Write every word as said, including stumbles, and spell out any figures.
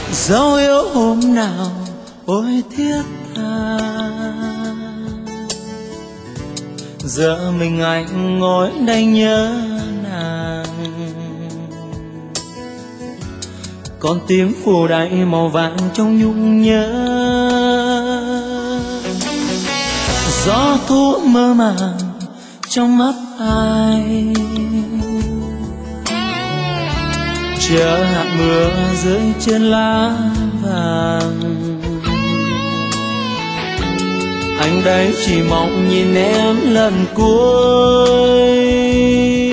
dấu yêu hôm nào ôi thiết tha. Giờ mình anh ngồi đây nhớ nàng, con tim phủ đầy màu vàng trong nhung nhớ. Gió thu mơ màng trong mắt ai, chờ hạt mưa rơi trên lá vàng. Anh đây chỉ mong nhìn em lần cuối.